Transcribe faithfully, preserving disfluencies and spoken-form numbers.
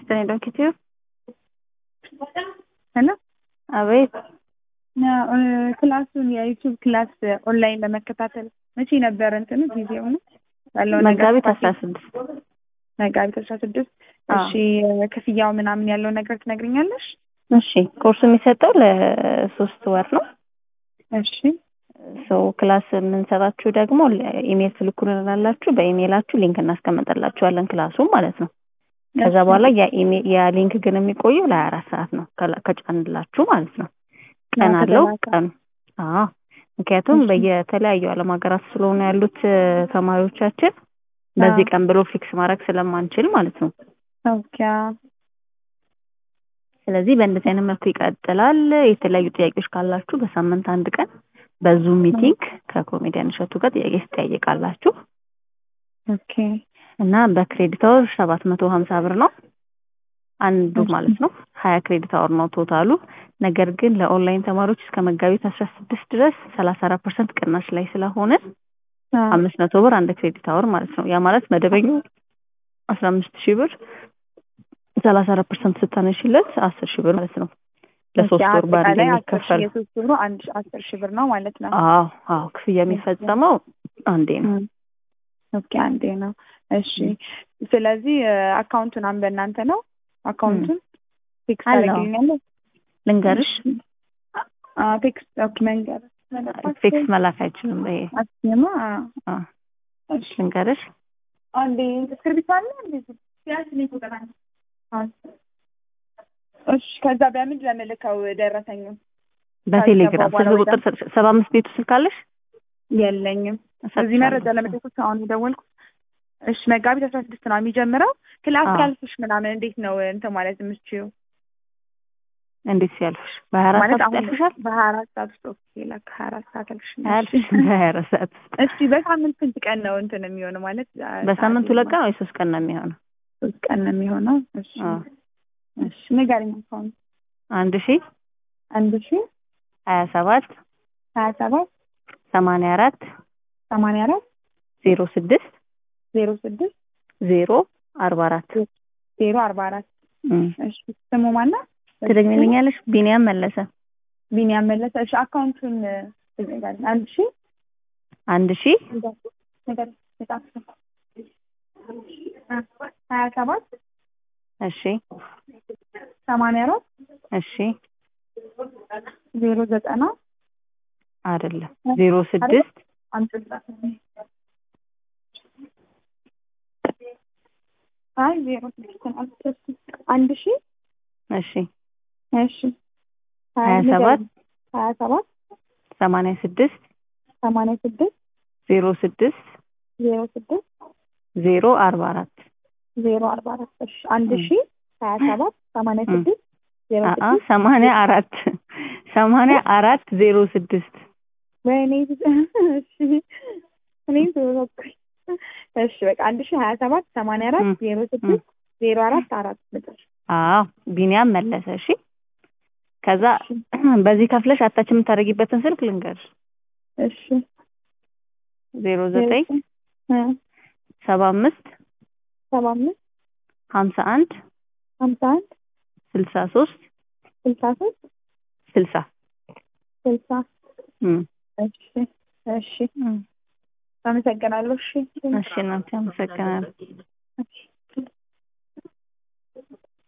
ይስጥልኝ ዶክተር ሄሎ አቤት ክላሱን የዩቲዩብ ክላስ ኦንላይን ለመከታተል መቼ ነበር እንትኑ ጊዜው ነው ያለው ነገር መጋቢት አስራ ስድስት መጋቢት አስራ ስድስት እሺ ክፍያው ምናምን ያለው ነገር ትነግሪኛለሽ? እሺ ኮርሱ የሚሰጠው ለሶስት ወር ነው። እሺ ሶ ክላስ የምንሰጣችሁ ደግሞ ኢሜል ትልኩልናላችሁ። በኢሜላችሁ ሊንክ እናስቀምጥላችኋለን ክላሱ ማለት ነው። ከዛ በኋላ ያ ኢሜል ያ ሊንክ ግን የሚቆየው ለሀያ አራት ሰዓት ነው ከጫንላችሁ ማለት ነው። ቀን አለው ቀን አዎ ምክንያቱም በየተለያዩ ዓለም ሀገራት ስለሆነ ያሉት ተማሪዎቻችን በዚህ ቀን ብሎ ፊክስ ማድረግ ስለማንችል ማለት ነው። ኦኬ ስለዚህ በእንደዚህ አይነት መልኩ ይቀጥላል። የተለያዩ ጥያቄዎች ካላችሁ በሳምንት አንድ ቀን በዙም ሚቲንግ ከኮሜዲያን እሸቱ ጋር ጥያቄ ትጠይቃላችሁ። ኦኬ እና በክሬዲት አወር ሰባት መቶ ሀምሳ ብር ነው አንዱ ማለት ነው። ሀያ ክሬዲት አወር ነው ቶታሉ። ነገር ግን ለኦንላይን ተማሪዎች እስከ መጋቢት አስራ ስድስት ድረስ ሰላሳ አራት ፐርሰንት ቅናሽ ላይ ስለሆነ አምስት መቶ ብር አንድ ክሬዲት አወር ማለት ነው። ያ ማለት መደበኛው አስራ አምስት ሺህ ብር ሰላሳ አራት ፐርሰንት ስታነሽለት አስር ሺህ ብር ማለት ነው። ለሶስት ወር ባንድ የሚከፈል የሶስት ወሩ አንድ አስር ሺህ ብር ነው ማለት ነው። አዎ አዎ ክፍያ የሚፈጸመው አንዴ ነው። ኦኬ አንዴ ነው። እሺ ስለዚህ አካውንቱን አሁን በእናንተ ነው አካውንቱን ፊክስ አድርገኛለሁ ልንገርሽ? አዎ ፊክስ ኦኬ መንገር ፊክስ መላክ አይችልም በይ አስየማ አዎ እሺ ልንገርሽ? አንዴ ስክሪፕት አለ እንደዚህ ሲያስ ነው ተቀራኝ እሺ ከዛ በምን ለመልከው ደረሰኝ በቴሌግራም ስልክ ቁጥር ሰባ አምስት ቤቱ ስልክ አለሽ? የለኝም። እዚህ መረጃ ለመደወል አሁን ደወልኩ። እሺ መጋቢት አስራ ስድስት ነው የሚጀምረው። ክላስ ካልፍሽ ምናምን እንዴት ነው እንትን ማለት የምትችይው? እንዴት ሲያልፍሽ? በሀያ አራት ሰዓት ያልፍሻል? በሀያ አራት ሰዓት ውስጥ ኦኬ ለካ ሀያ አራት ሰዓት ያልፍሽ ነው። በሀያ አራት ሰዓት እሺ በሳምንት ስንት ቀን ነው እንትን የሚሆነው ማለት? በሳምንት ሁለት ቀን ወይ ሶስት ቀን ነው የሚሆነው? ሶስት ቀን ነው የሚሆነው። እሺ እሺ ንገሪኝ አሁን አንድ ሺህ አንድ ሺህ ሀያ ሰባት ሀያ ሰባት ሰማንያ አራት ሰማንያ አራት ዜሮ ስድስት ዜሮ ስድስት ዜሮ አርባ አራት ዜሮ አርባ አራት እሺ ስሙ ማን ነው? ትደግሚልኛለሽ? ቢኒያም መለሰ። ቢኒያም መለሰ። እሺ አካውንቱን ትነግሪኛለሽ? አንድ ሺህ አንድ ሺህ ነገር ሀያ ሰባት እሺ ሰማንያ አራት እሺ ዜሮ ዘጠና አይደለም ዜሮ ስድስት አይ ዜሮ ስድስት አንድ ሺህ እሺ እሺ ሀያ ሰባት ሀያ ሰባት ሰማንያ ስድስት ሰማንያ ስድስት ዜሮ ስድስት ዜሮ ስድስት ዜሮ አርባ አራት ዜሮ አርባ አራት እሺ አንድ ሺህ ሀያ ሰባት ሰማንያ ስድስት ዜሮ ስድስት ሰማንያ አራት ሰማንያ አራት ዜሮ ስድስት ወይኔ እሺ እኔ ተወኩኝ። እሺ በቃ አንድ ሺህ ሀያ ሰባት ሰማንያ አራት ዜሮ ስድስት ዜሮ አራት አራት መጣሽ? አዎ ቢኒያም መለሰ። እሺ ከዛ በዚህ ከፍለሽ አታች የምታደርጊበትን ስልክ ልንገርሽ? እሺ ዜሮ ዘጠኝ ሰባ አምስት ሰባ አምስት ሀምሳ አንድ ሀምሳ አንድ ስልሳ ሶስት ስልሳ ሶስት ስልሳ ስልሳ እሺ እሺ አመሰግናለሁ። እሺ እሺ እናንተ አመሰግናለሁ።